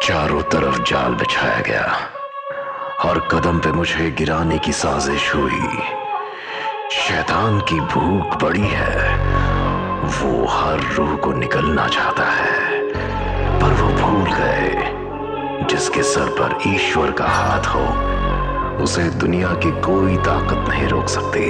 चारों तरफ जाल बिछाया गया और कदम पे मुझे गिराने की साजिश हुई। शैतान की भूख बड़ी है, वो हर रूह को निगलना चाहता है, पर वो भूल गए जिसके सर पर ईश्वर का हाथ हो उसे दुनिया की कोई ताकत नहीं रोक सकती।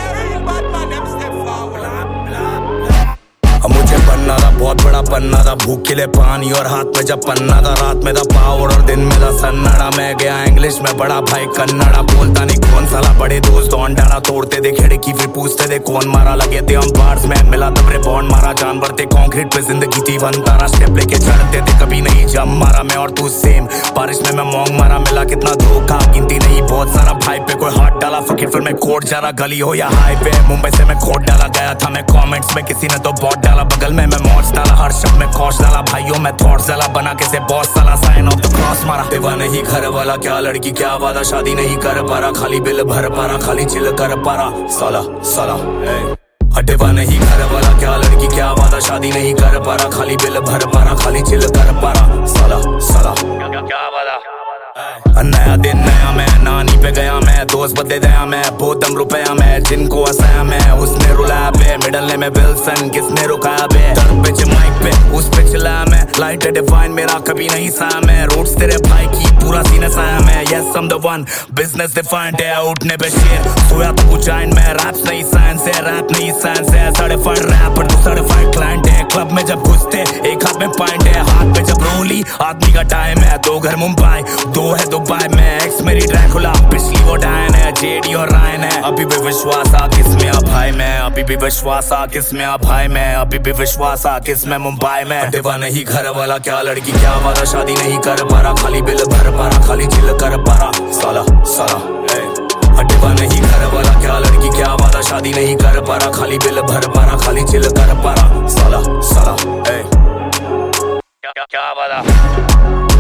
मुझे बनना था, बहुत बड़ा बनना था, भूख के लिए पानी और हाथ में जब पन्ना था। रात में था पावर और दिन में था सन्नाडा। मैं गया इंग्लिश में, बड़ा भाई कन्नड़ा। बोलता नहीं कौन साला, बड़े दोस्त ऑन डाला। तोड़ते थे खिड़की फिर पूछते थे कौन मारा। लगे थे हम बार्स में, मिला तब रिबॉन्ड मारा। जानवर थे कंक्रीट पे, जिंदगी थी वनतारा। स्टेप लेके चढ़ते थे, कभी नहीं जम मारा। मैं और तू सेम, बारिश में मैं मॉन्ग मारा। मिला कितना धोखा गिनती नहीं, बहुत सारा भाई पे कोई हाथ डाला। फकीर फिर मैं कोर्ट जा रहा, गली हो या हाईवे। मुंबई से मैं खोट डाला गया था मैं कमेंट्स में, किसी ने तो बॉट डाला। बगल में मैं मौज डाला, हर शब्द में कौश डाला। भाइयों में थॉट्स डाला, बना के से बॉस साला। साइन ऑफ द क्रॉस मारा। दीवा नहीं घर वाला, क्या लड़की क्या वादा। शादी नहीं कर पा रहा, खाली बिल भर पा रहा, खाली चिल कर पा रहा। साला साला अड्डेवा नहीं घर वाला, क्या लड़की क्या वादा। शादी नहीं कर पा रहा, खाली बिल भर पा रहा, खाली चिल कर पा रहा। साला साला क्या वादा। नया दिन नया मैं, नानी पे गया मैं। दोस्त बदले दया मैं, बहुत दम रुपया मैं। जिनको हंसाया मैं, उसने रुलाया बे। मिडल ने में विल्सन, किसने रुकाया बे। दर्द पे माइक पे, उस पे चिल्लाया मैं। लाइट डिफाइन मेरा कभी नहीं साया मैं। रोड्स तेरे भाई की पूरा सीने साया मैं। Yes I'm the one, business defined है उठने पे शेर। सोया तो उचाइन में, रैप्स नहीं साइंस है, रैप नहीं साइंस है। सर्टिफाइड रैपर तू सर्टिफाइड क्लाइंट है। क्लब में जब घुसते एक हाथ में पॉइंट है, हाथ पे जब रोली आदमी का टाइम है। 2 घर मुंबई, 2 है दुबई में। एक्स मेरी ड्रैकुला, पिछली वो डायन है। जेडी और रायन है। अभी भी विश्वास आ किसमें आ भाई मैं। अभी भी विश्वास आ किसमें आ भाई मैं। अभी भी विश्वास आ किसमें मुंबई में। दीवा नहीं घर वाला, क्या लड़की क्या वादा। शादी नहीं कर पा रहा, खाली बिल भर पा रहा, खाली चिल कर पा रहा। साला साला अड्डेवा नहीं घर वाला, क्या लड़की क्या वादा। शादी नहीं कर पा रहा, खाली बिल भर पा रहा, खाली चिल कर पा रहा। साला साला क्या वादा।